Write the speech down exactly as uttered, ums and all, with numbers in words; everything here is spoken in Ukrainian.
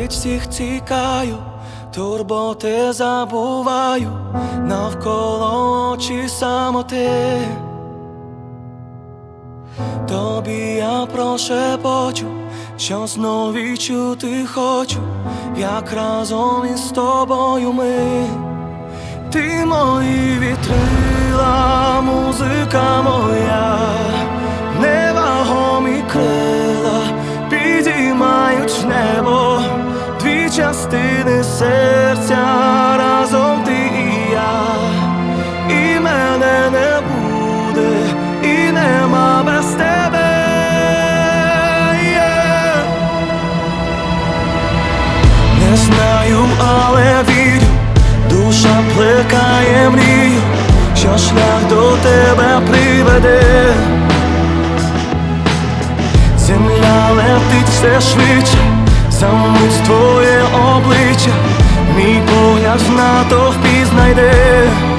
від всіх тікаю, турботи забуваю, навколо очі самоти. Тобі я прошепочу, що знов відчути хочу, як разом із тобою ми. Ти мої вітрила, музика моя, невагомі крила підіймають небо, дві частини серця, разом ти і я. І мене не буде, і нема без тебе. Yeah. Не знаю, але вірю, душа плекає мрію, що шлях до тебе приведе. Земля летить все швидше, за мить твоє обличчя, мій погляд в натовпі знайде.